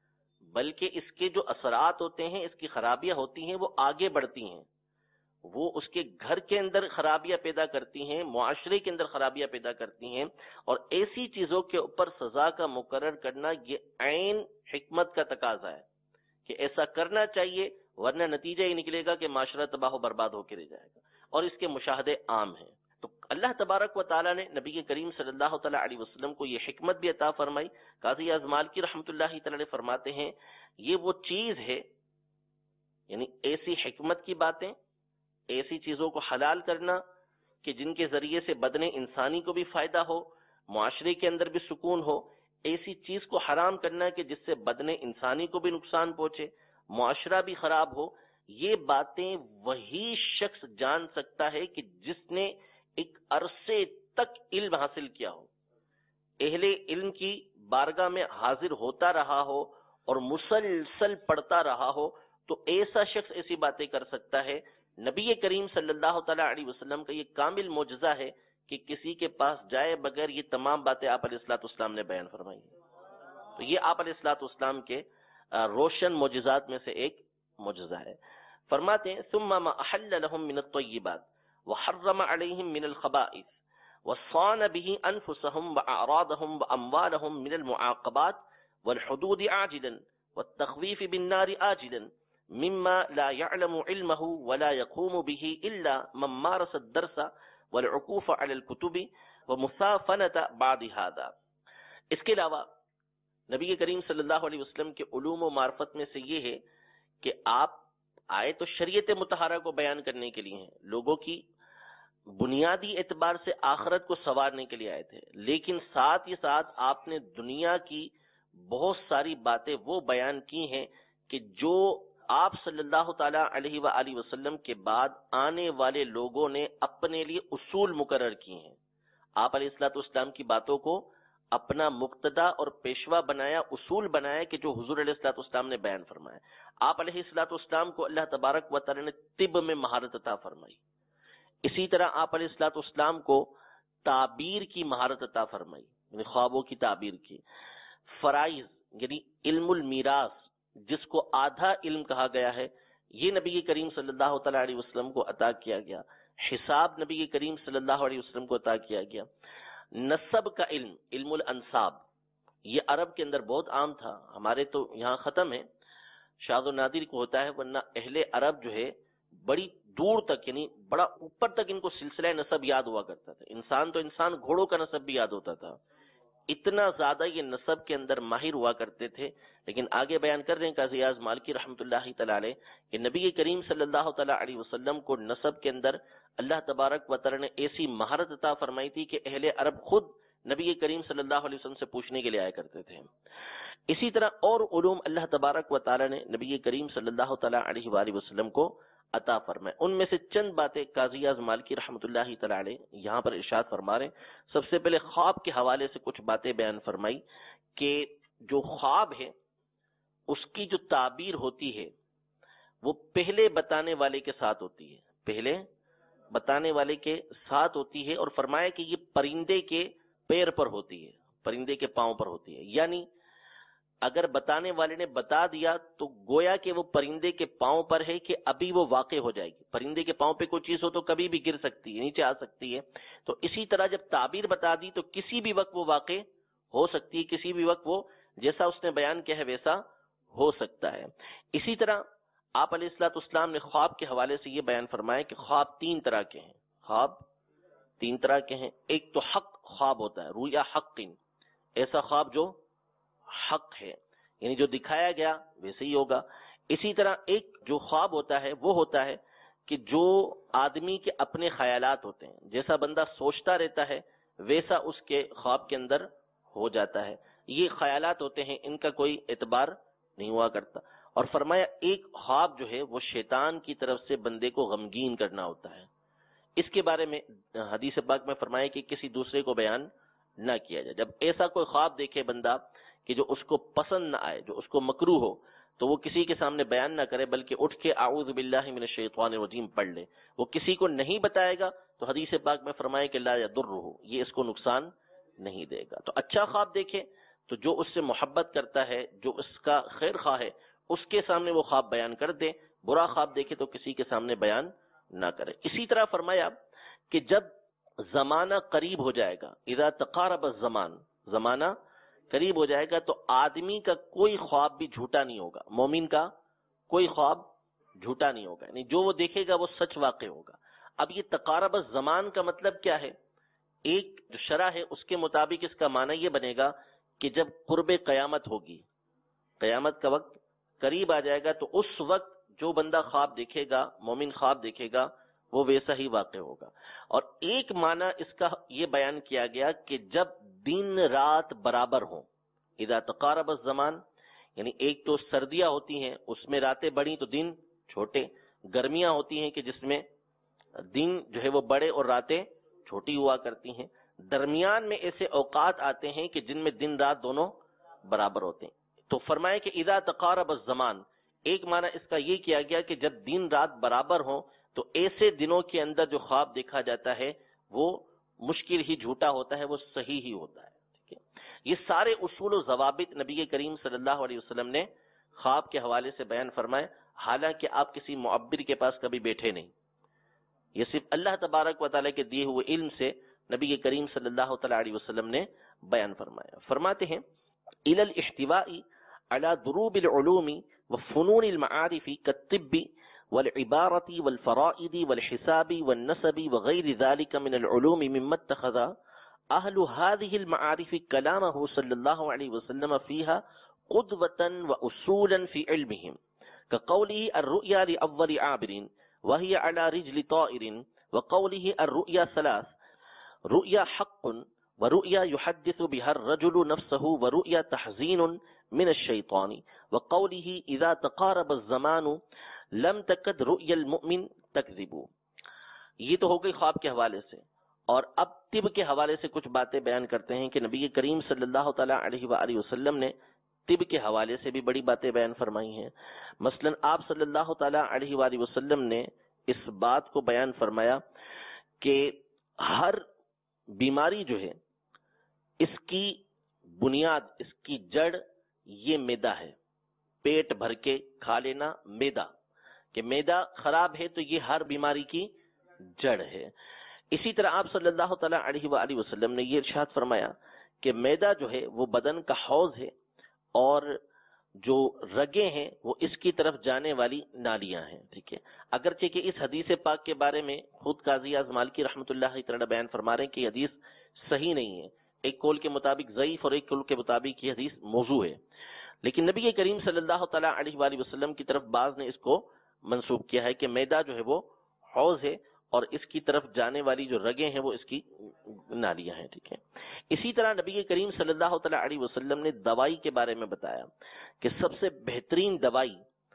بلکہ اس کے جو اثرات ہوتے ہیں، اس کی خرابیاں ہوتی ہیں، وہ آگے بڑھتی ہیں، وہ اس کے گھر کے اندر خرابیاں پیدا کرتی ہیں، معاشرے کے اندر خرابیاں پیدا کرتی ہیں. اور ایسی چیزوں کے اوپر سزا کا مقرر کرنا یہ عین حکمت کا تقاضا ہے کہ ایسا کرنا چاہیے، ورنہ نتیجہ یہ نکلے گا کہ معاشرہ تباہ و برباد ہو کے رہ جائے گا، اور اس کے مشاہدے عام ہیں. تو اللہ تبارک و تعالیٰ نے نبی کریم صلی اللہ تعالی علیہ وسلم کو یہ حکمت بھی عطا فرمائی. قاضی اعظم مالکی رحمۃ اللہ تعالی فرماتے ہیں یہ وہ چیز ہے، یعنی ایسی حکمت کی باتیں، ایسی چیزوں کو حلال کرنا کہ جن کے ذریعے سے بدن انسانی کو بھی فائدہ ہو، معاشرے کے اندر بھی سکون ہو، ایسی چیز کو حرام کرنا کہ جس سے بدن انسانی کو بھی نقصان پہنچے، معاشرہ بھی خراب ہو. یہ باتیں وہی شخص جان سکتا ہے کہ جس نے ایک عرصے تک علم حاصل کیا ہو، اہل علم کی بارگاہ میں حاضر ہوتا رہا ہو اور مسلسل پڑھتا رہا ہو، تو ایسا شخص ایسی باتیں کر سکتا ہے. نبی کریم صلی اللہ تعالی علیہ وسلم کا یہ کامل معجزہ ہے کہ کسی کے پاس جائے بغیر یہ تمام باتیں آپ علیہ الصلوۃ والسلام نے بیان فرمائی ہیں. تو یہ آپ علیہ الصلوۃ والسلام کے روشن معجزات میں سے ایک معجزہ ہے. فرماتے ہیں ثم ما احل لهم من الطيبات وحرم عليهم من الخبائث وصان به انفسهم واعراضهم واموالهم من المعاقبات والحدود عاجلا والتخويف بالنار آجلا مما لا يعلم علمه ولا يقوم به الا من مارس الدرس والعكوف على الكتب ومسافنة بعض هذا. اس کے علاوہ نبی کریم صلی اللہ علیہ وسلم کے علوم و معرفت میں سے یہ ہے کہ آپ آئے تو شریعت مطہرہ کو بیان کرنے کے لیے ہیں، لوگوں کی بنیادی اعتبار سے آخرت کو سنوارنے کے لیے آئے تھے، لیکن ساتھ ہی ساتھ آپ نے دنیا کی بہت ساری باتیں وہ بیان کی ہیں کہ جو آپ صلی اللہ تعالی علیہ وآلہ وسلم کے بعد آنے والے لوگوں نے اپنے لیے اصول مقرر کیے ہیں. آپ علیہ الصلوۃ والسلام کی باتوں کو اپنا مقتدا اور پیشوا بنایا، اصول بنایا کہ جو حضور علیہ الصلوۃ والسلام نے بیان فرمایا. آپ علیہ الصلوۃ والسلام کو اللہ تبارک و تعالی نے طب میں مہارت عطا فرمائی. اسی طرح آپ علیہ الصلوۃ والسلام کو تعبیر کی مہارت عطا فرمائی، یعنی خوابوں کی تعبیر کی. فرائض یعنی علم المیراث جس کو آدھا علم کہا گیا ہے، یہ نبی کریم صلی اللہ تعالی علیہ وسلم کو عطا کیا گیا. حساب نبی کریم صلی اللہ علیہ وسلم کو عطا کیا گیا. نسب کا علم، علم الانساب، یہ عرب کے اندر بہت عام تھا. ہمارے تو یہاں ختم ہے، شاذ و نادر کو ہوتا ہے، ورنہ اہل عرب جو ہے بڑی دور تک، یعنی بڑا اوپر تک ان کو سلسلہ نسب یاد ہوا کرتا تھا. انسان تو انسان، گھوڑوں کا نسب بھی یاد ہوتا تھا. اتنا زیادہ یہ نسب کے اندر ماہر ہوا کرتے تھے. لیکن آگے بیان کر رہے ہیں قاضی اعظم مالکی رحمۃ اللہ تعالی علیہ کہ نبی کریم صلی اللہ تعالی علیہ وسلم کو نسب کے اندر اللہ تبارک و تعالی نے ایسی مہارت عطا فرمائی تھی کہ اہل عرب خود نبی کریم صلی اللہ علیہ وسلم سے پوچھنے کے لیے آیا کرتے تھے. اسی طرح اور علوم اللہ تبارک و تعالی نے نبی کریم صلی اللہ تعالی علیہ وآلہ وسلم کو عطا فرمائے. ان میں سے چند باتیں قاضی اعظم مالکی رحمۃ اللہ تعالی علیہ یہاں پر ارشاد فرما رہے ہیں. سب سے پہلے خواب کے حوالے سے کچھ باتیں بیان فرمائی کہ جو خواب ہے اس کی جو تعبیر ہوتی ہے وہ پہلے بتانے والے کے ساتھ ہوتی ہے، پہلے بتانے والے کے ساتھ ہوتی ہے. اور فرمایا کہ یہ پرندے کے پیر پر ہوتی ہے، پرندے کے پاؤں پر ہوتی ہے. یعنی اگر بتانے والے نے بتا دیا تو گویا کہ وہ پرندے کے پاؤں پر ہے کہ ابھی وہ واقع ہو جائے گی. پرندے کے پاؤں پہ کوئی چیز ہو تو کبھی بھی گر سکتی ہے، نیچے آ سکتی ہے. تو اسی طرح جب تعبیر بتا دی تو کسی بھی وقت وہ واقع ہو سکتی ہے، کسی بھی وقت وہ جیسا اس نے بیان کیا ہے ویسا ہو سکتا ہے. اسی طرح آپ علیہ الصلوۃ والسلام نے خواب کے حوالے سے یہ بیان فرمایا کہ خواب تین طرح کے ہیں. خواب تین طرح کے ہیں. ایک تو حق خواب ہوتا ہے، رؤیا حق، ایسا خواب جو حق ہے، یعنی جو دکھایا گیا ویسے ہی ہوگا. اسی طرح ایک جو خواب ہوتا ہے وہ ہوتا ہے کہ جو آدمی کے اپنے خیالات ہوتے ہیں، جیسا بندہ سوچتا رہتا ہے ویسا اس کے خواب کے اندر ہو جاتا ہے. یہ خیالات ہوتے ہیں، ان کا کوئی اعتبار نہیں ہوا کرتا. اور فرمایا ایک خواب جو ہے وہ شیطان کی طرف سے بندے کو غمگین کرنا ہوتا ہے. اس کے بارے میں حدیث پاک میں فرمایا کہ کسی دوسرے کو بیان نہ کیا جائے. جب ایسا کوئی خواب دیکھے بندہ کہ جو اس کو پسند نہ آئے، جو اس کو مکروہ ہو، تو وہ کسی کے سامنے بیان نہ کرے بلکہ اٹھ کے اعوذ باللہ من الشیطان الرجیم پڑھ لے. وہ کسی کو نہیں بتائے گا تو حدیث پاک میں فرمایا کہ لا یضرہ، یہ اس کو نقصان نہیں دے گا. تو اچھا خواب دیکھے تو جو اس سے محبت کرتا ہے، جو اس کا خیر خواہ ہے، اس کے سامنے وہ خواب بیان کر دے. برا خواب دیکھے تو کسی کے سامنے بیان نہ کرے. اسی طرح فرمایا کہ جب زمانہ قریب ہو جائے گا، اذا تقارب الزمان، زمانہ قریب ہو جائے گا تو آدمی کا کوئی خواب بھی جھوٹا نہیں ہوگا، مومن کا کوئی خواب جھوٹا نہیں ہوگا، یعنی جو وہ دیکھے گا وہ سچ واقع ہوگا. اب یہ تقارب الزمان کا مطلب کیا ہے؟ ایک جو شرح ہے اس کے مطابق اس کا معنی یہ بنے گا کہ جب قرب قیامت ہوگی، قیامت کا وقت قریب آ جائے گا تو اس وقت جو بندہ خواب دیکھے گا، مومن خواب دیکھے گا، وہ ویسا ہی واقع ہوگا. اور ایک معنی اس کا یہ بیان کیا گیا کہ جب دن رات برابر ہوں، اذا تقارب الزمان، یعنی ایک تو سردیاں ہوتی ہیں اس میں راتیں بڑی تو دن چھوٹے، گرمیاں ہوتی ہیں کہ جس میں دن جو ہے وہ بڑے اور راتیں چھوٹی ہوا کرتی ہیں. درمیان میں ایسے اوقات آتے ہیں کہ جن میں دن رات دونوں برابر ہوتے ہیں. تو فرمایا کہ اذا تقارب الزمان، ایک معنی اس کا یہ کیا گیا کہ جب دن رات برابر ہوں تو ایسے دنوں کے اندر جو خواب دیکھا جاتا ہے وہ مشکل ہی جھوٹا ہوتا ہے، وہ صحیح ہی ہوتا ہے. ٹھیک ہے، یہ سارے اصول و ضوابط نبی کریم صلی اللہ علیہ وسلم نے خواب کے حوالے سے بیان فرمائے. حالانکہ آپ کسی معبر کے پاس کبھی بیٹھے نہیں، یہ صرف اللہ تبارک و تعالیٰ کے دیے ہوئے علم سے نبی کریم صلی اللہ تعالی علیہ وسلم نے بیان فرمایا. فرماتے ہیں الی الاحتواء على دروب العلوم وفنون المعارف كالطب والعبارة والفرائض والحساب والنسب وغير ذلك من العلوم مما اتخذ أهل هذه المعارف كلامه صلى الله عليه وسلم فيها قدوة وأصولا في علمهم، كقوله الرؤيا لأول عابر وهي على رجل طائر، وقوله الرؤيا ثلاث، رؤيا حق ورؤيا يحدث بها الرجل نفسه ورؤيا تحزين من الشيطان وقوله اذا تقارب الزمان لم تكد رؤيا المؤمن تكذب. یہ تو ہو گئی خواب کے حوالے سے. اور اب طب کے حوالے سے کچھ باتیں بیان کرتے ہیں کہ نبی کریم صلی اللہ تعالی علیہ وآلہ وسلم نے طب کے حوالے سے بھی بڑی باتیں بیان فرمائی ہیں. مثلا آپ صلی اللہ تعالی علیہ وآلہ وسلم نے اس بات کو بیان فرمایا کہ ہر بیماری جو ہے اس کی بنیاد، اس کی جڑ یہ میدا ہے. پیٹ بھر کے کھا لینا میدا، کہ میدا خراب ہے تو یہ ہر بیماری کی جڑ ہے. اسی طرح آپ صلی اللہ تعالی علیہ وآلہ وسلم نے یہ ارشاد فرمایا کہ میدا جو ہے وہ بدن کا حوض ہے اور جو رگیں ہیں وہ اس کی طرف جانے والی نالیاں ہیں. ٹھیک ہے، اگرچہ کہ اس حدیث پاک کے بارے میں خود قاضی اعظم مالکی رحمۃ اللہ تعالی بیان فرما رہے ہیں کہ یہ حدیث صحیح نہیں ہے. ایک قول کے مطابق ضعیف اور ایک قول کے مطابق یہ حدیث موضوع ہے. لیکن نبی کریم صلی اللہ تعالی علیہ وآلہ وسلم کی طرف بعض نے اس کو منسوب کیا ہے کہ میدا جو ہے وہ حوض ہے اور اس کی طرف جانے والی جو رگیں ہیں وہ اس کی نالیاں ہیں. ٹھیک ہے، اسی طرح نبی کریم صلی اللہ تعالی علیہ وسلم نے دوائی کے بارے میں بتایا کہ سب سے بہترین دوائی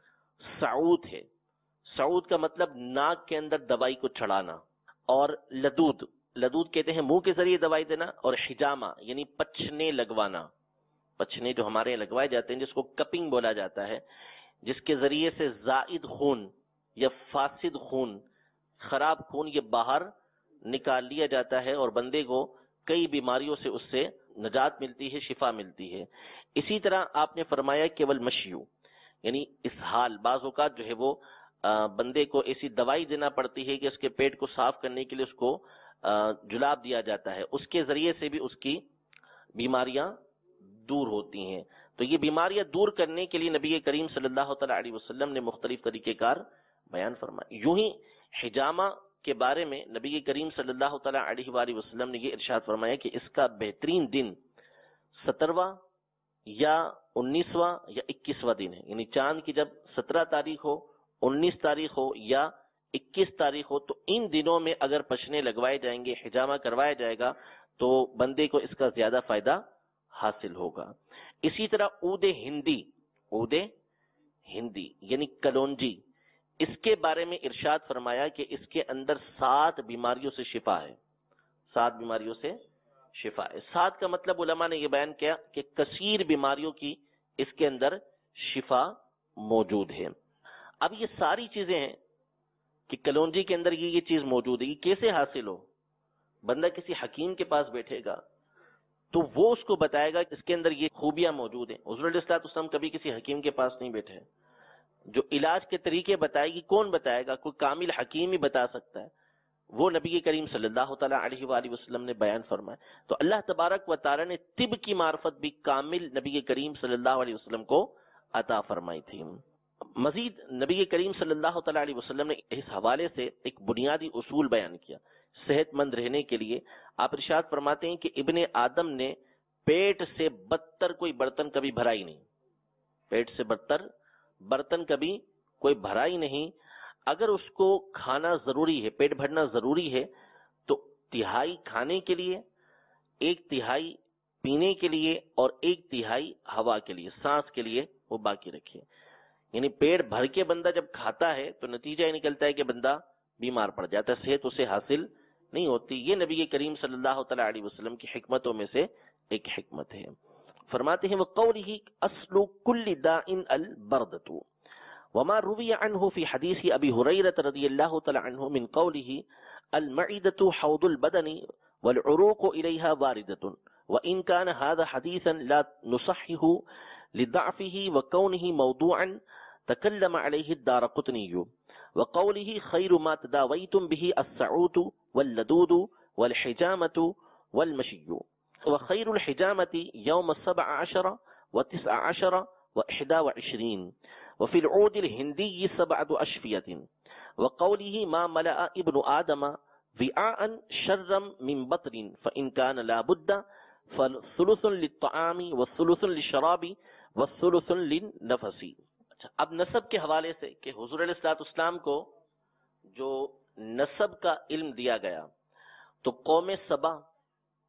سعود ہے. سعود کا مطلب ناک کے اندر دوائی کو چڑھانا، اور لدود، لدود کہتے ہیں منہ کے ذریعے دوائی دینا، اور حجامہ یعنی پچھنے لگوانا. پچھنے جو ہمارے یہاں لگوائے جاتے ہیں جس کو کپنگ بولا جاتا ہے، جس کے ذریعے سے زائد خون یا فاسد خون، خراب خون یہ باہر نکال لیا جاتا ہے اور بندے کو کئی بیماریوں سے اس سے نجات ملتی ہے، شفا ملتی ہے. اسی طرح آپ نے فرمایا کہ والمشیو یعنی اسہال، بعض اوقات جو ہے وہ بندے کو ایسی دوائی دینا پڑتی ہے کہ اس کے پیٹ کو صاف کرنے کے لیے اس کو جلاب دیا جاتا ہے، اس کے ذریعے سے بھی اس کی بیماریاں دور ہوتی ہیں. تو یہ بیماریاں دور کرنے کے لیے نبی کریم صلی اللہ تعالی علیہ وسلم نے مختلف طریقہ کار بیان فرمائے. یوں ہی حجامہ کے بارے میں نبی کریم صلی اللہ تعالی علیہ وآلہ وسلم نے یہ ارشاد فرمایا کہ اس کا بہترین دن 17واں یا 19واں یا 21واں دن ہے. یعنی چاند کی جب 17 تاریخ ہو، 19 تاریخ ہو یا 21 تاریخ ہو، تو ان دنوں میں اگر پچھنے لگوائے جائیں گے، حجامہ کروایا جائے گا تو بندے کو اس کا زیادہ فائدہ حاصل ہوگا. اسی طرح عود ہندی، عود ہندی یعنی کلونجی، اس کے بارے میں ارشاد فرمایا کہ اس کے اندر 7 بیماریوں سے شفا ہے. 7 بیماریوں سے شفا ہے. 7 کا مطلب علماء نے یہ بیان کیا کہ کثیر بیماریوں کی اس کے اندر شفا موجود ہے. اب یہ ساری چیزیں ہیں کہ کلونجی کے اندر یہ چیز موجود ہے. یہ کیسے حاصل ہو؟ بندہ کسی حکیم کے پاس بیٹھے گا تو وہ اس کو بتائے گا کہ اس کے اندر یہ خوبیاں موجود ہیں. حضور علیہ السلام کبھی کسی حکیم کے پاس نہیں بیٹھے. جو علاج کے طریقے بتائے گی کون بتائے گا؟ کوئی کامل حکیم ہی بتا سکتا ہے، وہ نبی کریم صلی اللہ تعالی علیہ وآلہ وسلم نے بیان فرمایا. تو اللہ تبارک و تعالی نے طب کی معرفت بھی کامل نبی کریم صلی اللہ علیہ وسلم کو عطا فرمائی تھی. مزید نبی کریم صلی اللہ تعالی علیہ وسلم نے اس حوالے سے ایک بنیادی اصول بیان کیا صحت مند رہنے کے لیے. آپ ارشاد فرماتے ہیں کہ ابن آدم نے پیٹ سے بدتر کوئی برتن کبھی بھرا ہی نہیں. پیٹ سے بدتر برتن کبھی کوئی بھرا ہی نہیں. اگر اس کو کھانا ضروری ہے، پیٹ بھرنا ضروری ہے، تو 1/3 کھانے کے لیے، 1/3 پینے کے لیے اور 1/3 ہوا کے لیے، سانس کے لیے وہ باقی رکھے. یعنی پیٹ بھر کے بندہ جب کھاتا ہے تو نتیجہ یہ نکلتا ہے کہ بندہ بیمار پڑ جاتا ہے، صحت اسے حاصل نہیں ہوتی. یہ نبی کریم صلی اللہ تعالی علیہ وسلم کی حکمتوں میں سے ایک حکمت ہے. فرماتے ہیں وقوله اصل كل داء البردۃ وما روي عنه في حديث ابي هريره رضي الله تعالى عنه من قوله المعده حوض البدن والعروق اليها وارده وان كان هذا حديثا لا نصححه لضعفه وكونه موضوعا تكلم عليه الدارقطني وقوله خير ما تداويتم به السعود واللدود والحجامه والمشي وخير الحجامة يوم 17 و19 و21 وفي العود الهندي 7 أشفية وقوله ما ملأ ابن آدم وعاء شرا من بطن فإن كان لا بد فالثلث للطعام والثلث للشراب والثلث للنفس. اب نسب کے حوالے سے کہ حضور علیہ السلام کو جو نسب کا علم دیا گیا تو قوم سبا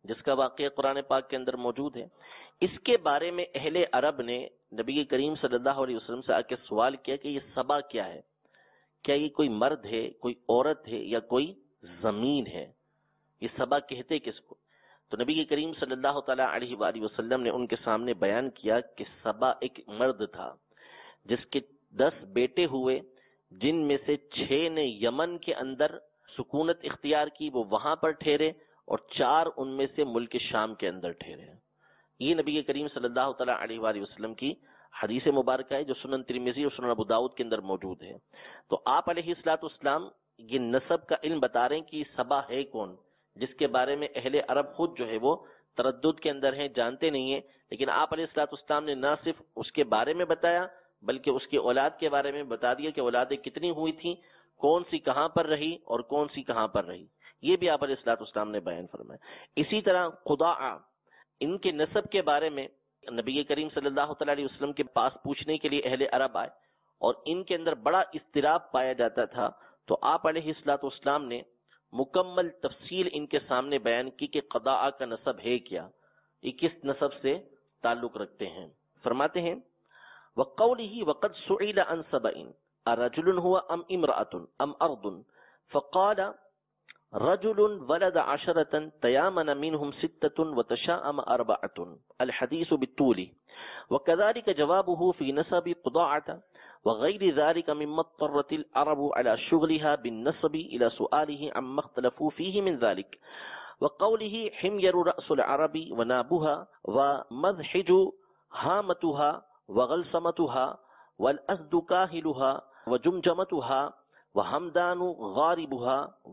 جس کا واقعہ قرآن پاک کے اندر موجود ہے، اس کے بارے میں اہل عرب نے نبی کریم صلی اللہ علیہ وسلم سے آ کے سوال کیا کہ یہ سبا کیا ہے، کیا یہ کوئی مرد ہے، کوئی عورت ہے، یا کوئی زمین ہے؟ یہ سبا کہتے کس کو؟ تو نبی کریم صلی اللہ تعالی علیہ وآلہ وسلم نے ان کے سامنے بیان کیا کہ سبا ایک مرد تھا جس کے 10 بیٹے ہوئے، جن میں سے 6 نے یمن کے اندر سکونت اختیار کی، وہ وہاں پر ٹھہرے، اور 4 ان میں سے ملک شام کے اندر ٹھہرے۔ یہ نبی کریم صلی اللہ تعالی علیہ وآلہ وسلم کی حدیث مبارکہ ہے جو سنن ترمذی اور سنن ابو داؤد کے اندر موجود ہے۔ تو آپ علیہ الصلوۃ والسلام یہ نسب کا علم بتا رہے ہیں کہ سبا ہے کون، جس کے بارے میں اہل عرب خود جو ہے وہ تردد کے اندر ہیں، جانتے نہیں ہیں، لیکن آپ علیہ الصلوۃ والسلام نے نہ صرف اس کے بارے میں بتایا بلکہ اس کی اولاد کے بارے میں بتا دیا کہ اولادیں کتنی ہوئی تھیں، کون سی کہاں پر رہی اور کون سی کہاں پر رہی، یہ بھی آپ علیہ الصلوۃ والسلام نے بیان فرمایا۔ اسی طرح خداع، ان کے نسب کے بارے میں نبی کریم صلی اللہ تعالی علیہ وسلم کے پاس پوچھنے کے لیے اہل عرب آئے، اور ان کے اندر بڑا اضطراب پایا جاتا تھا، تو آپ علیہ الصلوۃ والسلام نے مکمل تفصیل ان کے سامنے بیان کی کہ قضاء کا نسب ہے کیا، یہ کس نسب سے تعلق رکھتے ہیں۔ فرماتے ہیں وقوله وقد سئل عن سبع الرجل هو ام امرأة ام ارض فقال رجل ولد 10 تيامن منهم 6 وتشاءم 4 الحديث بالطول وكذلك جوابه في نسب قضاعة وغير ذلك مما اضطرت العرب على شغلها بالنسب إلى سؤاله عما اختلفوا فيه من ذلك وقوله حمير رأس العرب ونابها ومذحج هامتها وغلسمتها والأسد كاهلها وجمجمتها وحمدان غاربها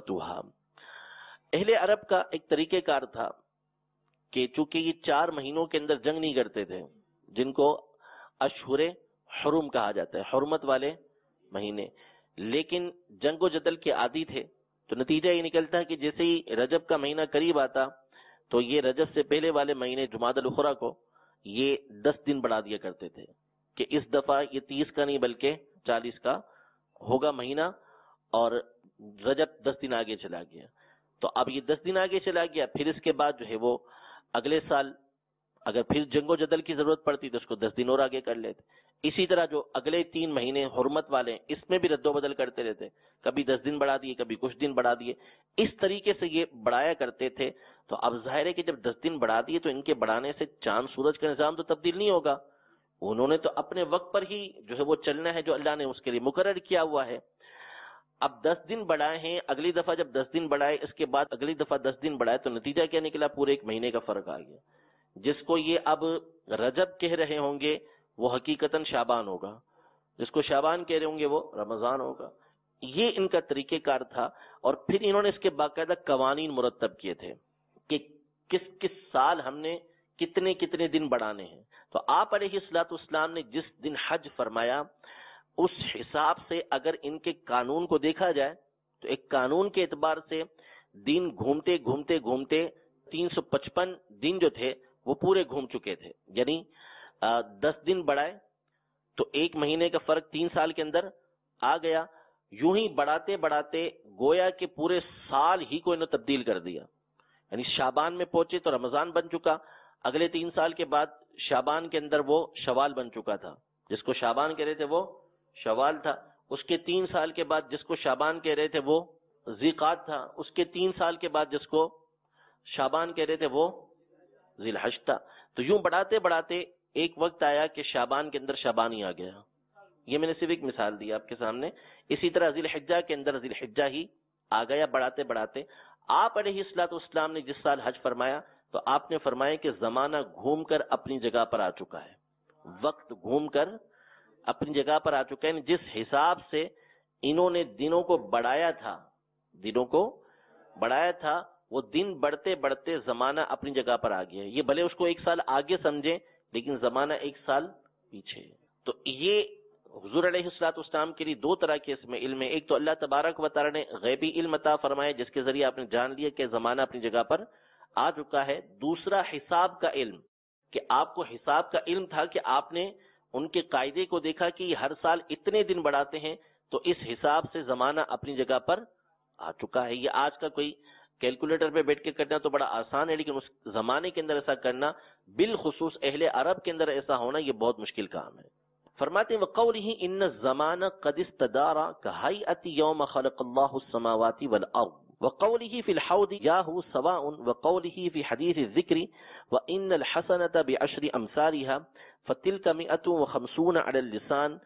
وذروتها۔ اہل عرب کا ایک طریقہ کار تھا کہ چونکہ یہ 4 مہینوں کے اندر جنگ نہیں کرتے تھے، جن کو اشہر حرم کہا جاتا ہے، حرمت والے مہینے، لیکن جنگ و جدل کے عادی تھے، تو نتیجہ یہ نکلتا ہے کہ جیسے ہی رجب کا مہینہ قریب آتا تو یہ رجب سے پہلے والے مہینے جمادی الاخری کو یہ 10 دن بڑھا دیا کرتے تھے کہ اس دفعہ یہ 30 کا نہیں بلکہ 40 کا ہوگا مہینہ، اور رجب 10 دن آگے چلا گیا، تو اب یہ 10 دن آگے چلا گیا، پھر اس کے بعد جو ہے وہ اگلے سال اگر پھر جنگ و جدل کی ضرورت پڑتی تو اس کو 10 دن اور آگے کر لیتے۔ اسی طرح جو اگلے 3 مہینے حرمت والے، اس میں بھی رد و بدل کرتے رہتے، کبھی 10 دن بڑھا دیے، کبھی کچھ دن بڑھا دیے، اس طریقے سے یہ بڑھایا کرتے تھے۔ تو اب ظاہر ہے کہ جب 10 دن بڑھا دیے تو ان کے بڑھانے سے چاند سورج کا نظام تو تبدیل نہیں ہوگا، انہوں نے تو اپنے وقت پر ہی جو ہے وہ چلنا ہے جو اللہ نے اس کے لیے مقرر کیا ہوا ہے۔ اب 10 دن بڑھائے ہیں، اگلی دفعہ جب 10 دن بڑھائے، اس کے بعد اگلی دفعہ 10 دن بڑھائے، تو نتیجہ کیا نکلا؟ پورے 1 مہینے کا فرق آ گیا۔ جس کو یہ اب رجب کہہ رہے ہوں گے وہ حقیقتاً شعبان ہوگا، جس کو شعبان کہہ رہے ہوں گے وہ رمضان ہوگا۔ یہ ان کا طریقہ کار تھا، اور پھر انہوں نے اس کے باقاعدہ قوانین مرتب کیے تھے کہ کس کس سال ہم نے کتنے کتنے دن بڑھانے ہیں۔ تو آپ علیہ الصلوۃ والسلام نے جس دن حج فرمایا اس حساب سے اگر ان کے قانون کو دیکھا جائے تو ایک قانون کے اعتبار سے دن گھومتے گھومتے گھومتے 355 دن جو تھے وہ پورے گھوم چکے تھے، یعنی 10 دن بڑھائے تو 1 مہینے کا فرق 3 سال کے اندر آ گیا۔ یوں ہی بڑھاتے بڑھاتے گویا کہ پورے سال ہی کو انہوں تبدیل کر دیا، یعنی شعبان میں پہنچے تو رمضان بن چکا، اگلے 3 سال کے بعد شعبان کے اندر وہ شوال بن چکا تھا، جس کو شعبان کہہ رہے تھے وہ شوال تھا، اس کے 3 سال کے بعد جس کو شعبان کہہ رہے تھے وہ ذیقعد تھا، اس کے 3 سال کے بعد جس کو شعبان کہہ رہے تھے وہ ذی الحج تھا۔ تو یوں بڑھاتے بڑھاتے ایک وقت آیا کہ شعبان کے اندر شعبان ہی آ گیا۔ یہ میں نے صرف ایک مثال دی آپ کے سامنے۔ اسی طرح ذی الحجہ کے اندر ذی الحجہ ہی آ گیا بڑھاتے بڑھاتے۔ آپ علیہ الصلوۃ والسلام نے جس سال حج فرمایا تو آپ نے فرمایا کہ زمانہ گھوم کر اپنی جگہ پر آ چکا ہے، وقت گھوم کر اپنی جگہ پر آ چکا ہے۔ جس حساب سے انہوں نے دنوں کو بڑھایا تھا وہ دن بڑھتے بڑھتے زمانہ اپنی جگہ پر آ گیا ہے۔ یہ بھلے اس کو 1 سال آگے سمجھیں لیکن زمانہ 1 سال پیچھے۔ تو یہ حضور علیہ الصلوۃ والسلام کے لیے 2 طرح کے اس میں علم ہے۔ ایک تو اللہ تبارک و تعالی نے غیبی علم عطا فرمایا جس کے ذریعے آپ نے جان لیا کہ زمانہ اپنی جگہ پر آ چکا ہے۔ دوسرا حساب کا علم، کہ آپ کو حساب کا علم تھا کہ آپ نے ان کے قاعدے کو دیکھا کہ یہ ہر سال اتنے دن بڑھاتے ہیں، تو اس حساب سے زمانہ اپنی جگہ پر آ چکا ہے۔ یہ آج کا کوئی کیلکولیٹر پہ بیٹھ کے کرنا تو بڑا آسان ہے، لیکن اس زمانے کے اندر ایسا کرنا، بالخصوص اہل عرب کے اندر ایسا ہونا، یہ بہت مشکل کام ہے۔ فرماتے ہیں وَقَوْلِهِ إِنَّ الزَّمَانَ قَدِ اسْتَدَارَ كَهَيْئَةِ يَوْمَ خَلَقَ اللَّهُ السَّمَاوَاتِ وَالْأَرْضِ وَقَوْلِهِ فِي الْحَوْضِ يَاهُ سَوَاءٌ وَقَوْلِهِ فِي حَدِيثِ الذِّكْرِ وَإِنَّ الْحَسَنَةَ بِعَشْرِ أَمْثَالِهَا فَتِلْكَ 150 عَلَى اللِّسَانِ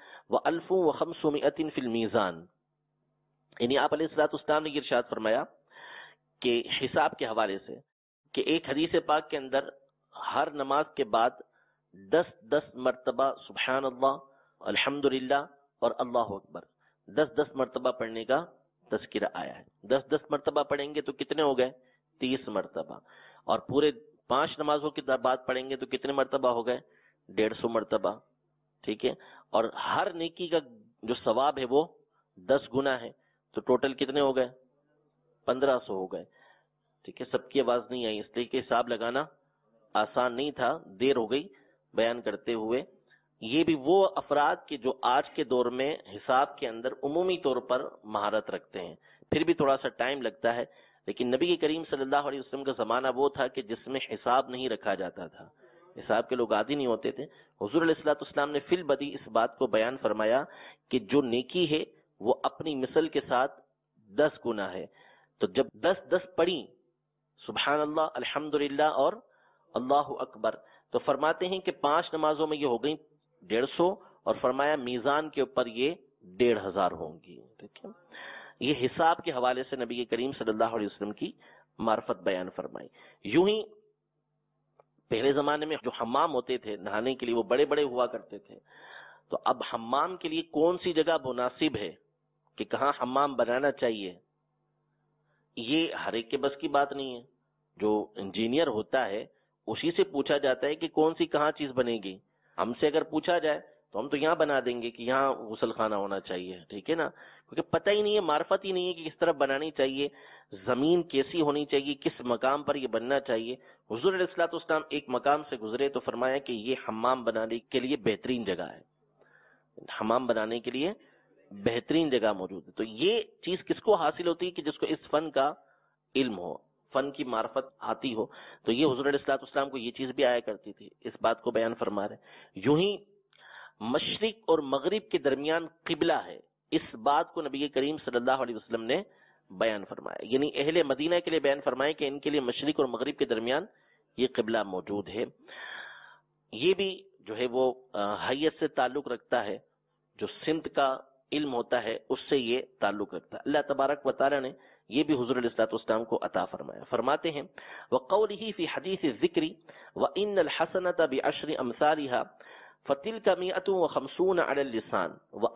و1500 فِي الْمِيزَانِ۔ یعنی آپ علیہ السلام نے یہ ارشاد فرمایا کہ حساب کے حوالے سے کہ ایک حدیث پاک کے اندر ہر نماز کے بعد 10 مرتبہ سبحان اللہ، الحمدللہ اور اللہ اکبر 10 مرتبہ پڑھنے کا تذکرہ آیا ہے۔ 10 مرتبہ پڑھیں گے تو کتنے ہو گئے؟ 30 مرتبہ، اور پورے 5 نمازوں کے بعد پڑھیں گے تو کتنے مرتبہ ہو گئے؟ 150 مرتبہ، ٹھیک ہے۔ اور ہر نیکی کا جو ثواب ہے وہ 10 گنا ہے، تو ٹوٹل کتنے ہو گئے؟ 1500 ہو گئے، ٹھیک ہے۔ سب کی آواز نہیں آئی، اس لیے کہ حساب لگانا آسان نہیں تھا، دیر ہو گئی بیان کرتے ہوئے۔ یہ بھی وہ افراد کے جو آج کے دور میں حساب کے اندر عمومی طور پر مہارت رکھتے ہیں، پھر بھی تھوڑا سا ٹائم لگتا ہے، لیکن نبی کریم صلی اللہ علیہ وسلم کا زمانہ وہ تھا کہ جس میں حساب نہیں رکھا جاتا تھا، حساب کے لوگ عادی نہیں ہوتے تھے۔ حضور علیہ السلام نے فی البدی اس بات کو بیان فرمایا کہ جو نیکی ہے وہ اپنی مثل کے ساتھ 10 گنا ہے۔ تو جب 10 پڑھی سبحان اللہ، الحمدللہ اور اللہ اکبر، تو فرماتے ہیں کہ 5 نمازوں میں یہ ہو گئی 150، اور فرمایا میزان کے اوپر یہ 1500 ہوں گی، ٹھیک ہے۔ یہ حساب کے حوالے سے نبی کریم صلی اللہ علیہ وسلم کی معرفت بیان فرمائی۔ یوں ہی پہلے زمانے میں جو حمام ہوتے تھے نہانے کے لیے وہ بڑے بڑے ہوا کرتے تھے، تو اب حمام کے لیے کون سی جگہ مناسب ہے کہ کہاں حمام بنانا چاہیے، یہ ہر ایک کے بس کی بات نہیں ہے۔ جو انجینئر ہوتا ہے اسی سے پوچھا جاتا ہے کہ کون سی کہاں چیز بنے گی۔ ہم سے اگر پوچھا جائے تو ہم تو یہاں بنا دیں گے کہ یہاں غسل خانہ ہونا چاہیے، ٹھیک ہے نا، کیونکہ پتہ ہی نہیں ہے، معرفت ہی نہیں ہے کہ کس طرف بنانی چاہیے، زمین کیسی ہونی چاہیے، کس مقام پر یہ بننا چاہیے۔ حضور علیہ السلام ایک مقام سے گزرے تو فرمایا کہ یہ حمام بنانے کے لیے بہترین جگہ ہے، حمام بنانے کے لیے بہترین جگہ موجود ہے۔ تو یہ چیز کس کو حاصل ہوتی ہے کہ جس کو اس فن کا علم ہو، فن کی معرفت آتی ہو، تو یہ حضور علیہ السلام کو یہ چیز بھی آیا کرتی تھی، اس بات کو بیان فرما رہے۔ یوں ہی مشرق اور مغرب کے درمیان قبلہ ہے، اس بات کو نبی کریم صلی اللہ علیہ وسلم نے بیان فرمایا، یعنی اہل مدینہ کے لیے بیان فرمایا کہ ان کے لیے مشرق اور مغرب کے درمیان یہ قبلہ موجود ہے۔ یہ بھی جو ہے وہ حیت سے تعلق رکھتا ہے، جو سمت کا علم ہوتا ہے اس سے یہ تعلق رکھتا ہے۔ اللہ تبارک و تعالی نے یہ بھی حضور علیہ السلام کو عطا فرمایا۔ فرماتے ہیں وَقَوْلِهِ فِي حَدِيثِ الذِّكْرِ وَإِنَّ الْحَسَنَةَ بِعَشْرِ أَمْثَالِهَا فَتِلْكَ 150 عَلَى اللِّسَانِ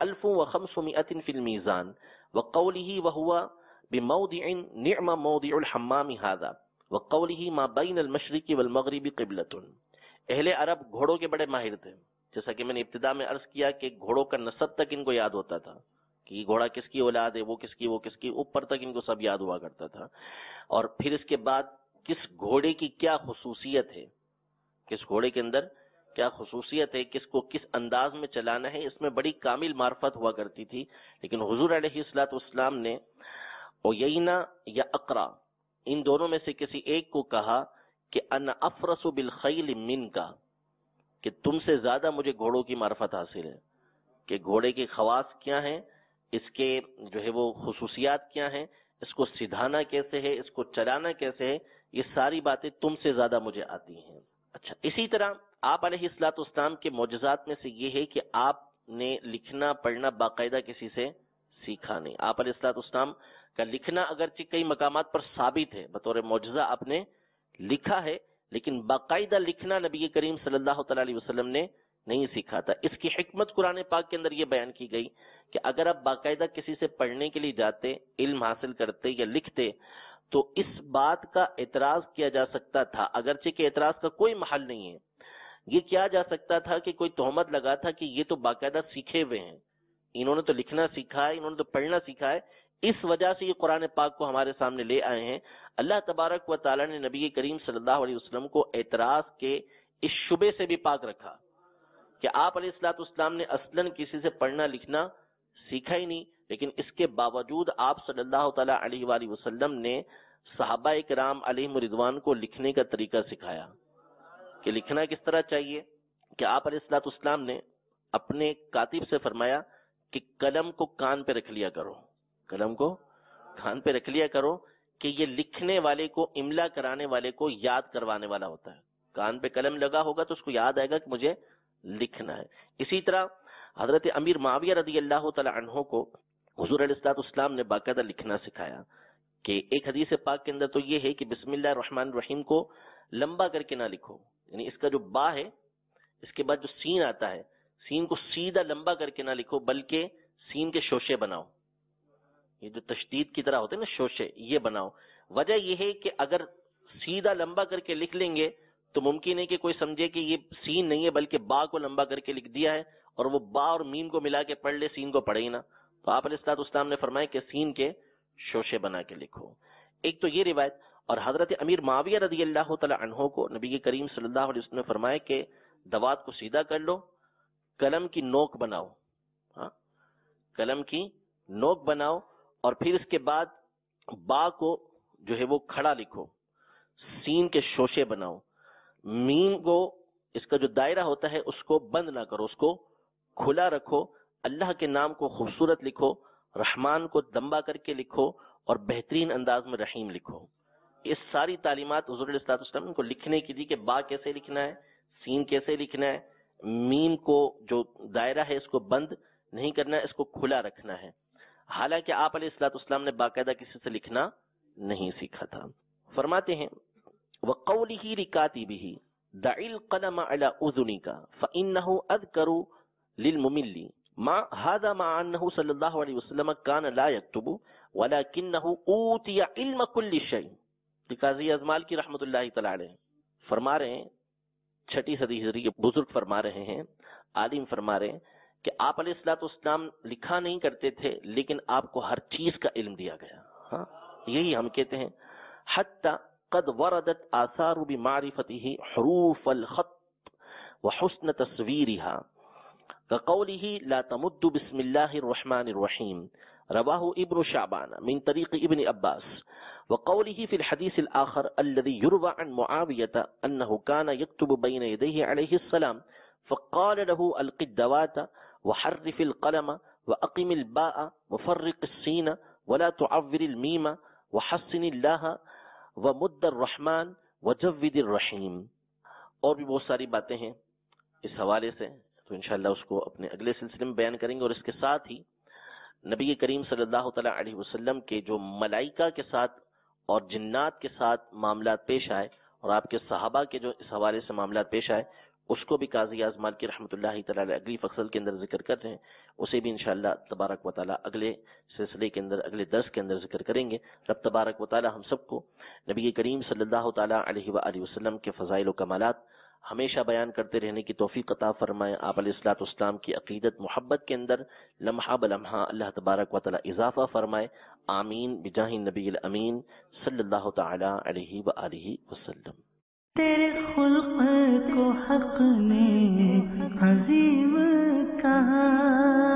و1500 فِي الْمِيزَانِ وَقَوْلِهِ وَهُوَ بِمَوْضِعٍ نِعْمَ مَوْضِعُ الْحَمَّامِ هَذَا وَقَوْلِهِ مَا بَيْنَ الْمَشْرِقِ وَالْمَغْرِبِ قِبْلَةٌ۔ اہل عرب گھوڑوں کے بڑے ماہر تھے، جیسا کہ میں نے ابتدا میں عرض کیا کہ گھوڑوں کا نسب تک ان کو یاد ہوتا تھا کہ یہ گھوڑا کس کی اولاد ہے، وہ کس کی، وہ کس کی، اوپر تک ان کو سب یاد ہوا کرتا تھا۔ اور پھر اس کے بعد کس گھوڑے کی کیا خصوصیت ہے، کس گھوڑے کے اندر کیا خصوصیت ہے، کس کو کس انداز میں چلانا ہے، اس میں بڑی کامل معرفت ہوا کرتی تھی۔ لیکن حضور علیہ السلام نے عیینہ یا اقرا ان دونوں میں سے کسی ایک کو کہا کہ انا افرس بالخیل منکا، کہ تم سے زیادہ مجھے گھوڑوں کی معرفت حاصل ہے، کہ گھوڑے کے خواص کیا ہیں، اس کے جو ہے وہ خصوصیات کیا ہیں، اس کو سدھانا کیسے ہے، اس کو چلانا کیسے ہے، یہ ساری باتیں تم سے زیادہ مجھے آتی ہیں۔ اچھا، اسی طرح آپ علیہ السلام کے معجزات میں سے یہ ہے کہ آپ نے لکھنا پڑھنا باقاعدہ کسی سے سیکھا نہیں۔ آپ علیہ السلام کا لکھنا اگرچہ کئی مقامات پر ثابت ہے، بطور معجزہ آپ نے لکھا ہے، لیکن باقاعدہ لکھنا نبی کریم صلی اللہ تعالی علیہ وسلم نے نہیں سیکھا تھا۔ اس کی حکمت قرآن پاک کے اندر یہ بیان کی گئی کہ اگر آپ باقاعدہ کسی سے پڑھنے کے لیے جاتے، علم حاصل کرتے یا لکھتے، تو اس بات کا اعتراض کیا جا سکتا تھا، اگرچہ کہ اعتراض کا کوئی محل نہیں ہے، یہ کیا جا سکتا تھا کہ کوئی تہمت لگا تھا کہ یہ تو باقاعدہ سیکھے ہوئے ہیں، انہوں نے تو لکھنا سیکھا ہے، انہوں نے تو پڑھنا سیکھا ہے، اس وجہ سے یہ قرآن پاک کو ہمارے سامنے لے آئے ہیں۔ اللہ تبارک و تعالی نے نبی کریم صلی اللہ علیہ وسلم کو اعتراض کے اس شبے سے بھی پاک رکھا کہ آپ علیہ السلام نے اصلاً کسی سے پڑھنا لکھنا سیکھا ہی نہیں، لیکن اس کے باوجود آپ صلی اللہ تعالی علیہ وآلہ وسلم نے صحابہ کرام علیہم رضوان کو لکھنے کا طریقہ سکھایا کہ لکھنا کس طرح چاہیے، کہ آپ علیہ الصلوۃ والسلام نے اپنے کاتب سے فرمایا کہ قلم کو کان پہ رکھ لیا کرو، قلم کو کان پہ رکھ لیا کرو، کہ یہ لکھنے والے کو، املا کرانے والے کو یاد کروانے والا ہوتا ہے. کان پہ قلم لگا ہوگا تو اس کو یاد آئے گا کہ مجھے لکھنا ہے. اسی طرح حضرت امیر معاویہ رضی اللہ تعالی عنہ کو حضور علیہ الصلوۃ والسلام نے باقاعدہ لکھنا سکھایا، کہ ایک حدیث پاک کے اندر تو یہ ہے کہ بسم اللہ الرحمن الرحیم کو لمبا کر کے نہ لکھو، یعنی اس کا جو با ہے اس کے بعد جو سین آتا ہے، سین کو سیدھا لمبا کر کے نہ لکھو بلکہ سین کے شوشے بناؤ، یہ جو تشدید کی طرح ہوتے ہیں نا شوشے، یہ بناؤ. وجہ یہ ہے کہ اگر سیدھا لمبا کر کے لکھ لیں گے تو ممکن ہے کہ کوئی سمجھے کہ یہ سین نہیں ہے بلکہ با کو لمبا کر کے لکھ دیا ہے، اور وہ با اور میم کو ملا کے پڑھ لے، سین کو پڑھے ہی نہ. تو آپ علیہ الصلوۃ والسلام نے فرمایا کہ سین کے شوشے بنا کے لکھو. ایک تو یہ روایت. اور حضرت امیر معاویہ رضی اللہ تعالی عنہ کو نبی کریم صلی اللہ علیہ وسلم نے فرمایا کہ دوات کو سیدھا کر لو، قلم کی نوک بناؤ، ہاں قلم کی نوک بناؤ، اور پھر اس کے بعد با کو جو ہے وہ کھڑا لکھو، سین کے شوشے بناؤ، میم کو اس کا جو دائرہ ہوتا ہے اس کو بند نہ کرو، اس کو کھلا رکھو، اللہ کے نام کو خوبصورت لکھو، رحمان کو لمبا کر کے لکھو، اور بہترین انداز میں رحیم لکھو. یہ ساری تعلیمات حضور علیہ الصلوۃ والسلام کو لکھنے کی دی کہ با کیسے لکھنا ہے، سین کیسے لکھنا ہے، میم کو جو دائرہ ہے اس کو بند نہیں کرنا ہے، اس کو کھلا رکھنا ہے. حالانکہ آپ علیہ الصلوۃ والسلام نے باقاعدہ کسی سے لکھنا نہیں سیکھا تھا. فرماتے ہیں وَقَوْلِهِ لِكَاتِبِهِ دَعِ الْقَلَمَ عَلَى أُذُنِكَ فَإِنَّهُ أَذْكَرُ لِلْمُمِلِّ ما هذا مع أنه صلى الله عليه وسلم كان لا يكتب ولكنه أوتي علم كل شيء. قاضی ازمال کی رحمت اللہ تعالی علیہ فرما رہے ہیں، 6 صدی ہجری کے بزرگ فرما رہے ہیں، عالم فرما رہے ہیں کہ آپ علیہ الصلوۃ والسلام لکھا نہیں کرتے تھے لیکن آپ کو ہر چیز کا علم دیا گیا. ہاں یہی ہم کہتے ہیں حتی قد وردت آثار بمعرفته حروف الخط وحسن تصویرها كقوله لا تمد بسم الله الرحمن الرحيم رواه ابن شعبان من طريق ابن عباس. وقوله في الحديث الآخر الذي يروى عن معاوية أنه كان يكتب بين يديه عليه السلام فقال له ألق الدوات وحرف القلم وأقم الباء وفرق السين ولا تعور الميم وحسن الله ومد الرحمن وجود الرحيم. اور بھی بہت ساری باتیں ہیں اس حوالے سے، تو انشاءاللہ اس کو اپنے اگلے سلسلے میں بیان کریں گے. اور اس کے ساتھ ہی نبی کریم صلی اللہ تعالی علیہ وسلم کے جو ملائکہ کے ساتھ اور جنات کے ساتھ معاملات پیش آئے اور آپ کے صحابہ کے جو اس حوالے سے معاملات پیش آئے، اس کو بھی قاضی اعظم مالکی رحمۃ اللہ تعالی اگلی فصل کے اندر ذکر کر رہے ہیں. اسے بھی انشاءاللہ تبارک و تعالی اگلے سلسلے کے اندر، اگلے درس کے اندر ذکر کریں گے. رب تبارک و تعالی ہم سب کو نبی کریم صلی اللہ تعالی علیہ وآلہ وسلم کے فضائل و کمالات ہمیشہ بیان کرتے رہنے کی توفیق عطا فرمائے. آپ علیہ الصلوۃ والسلام کی عقیدت محبت کے اندر لمحہ بلمحہ اللہ تبارک و تعالی اضافہ فرمائے. آمین بجاہ النبی الامین صلی اللہ تعالی علیہ وآلہ وسلم. تیرے خلق کو حق نے عظیم کہا.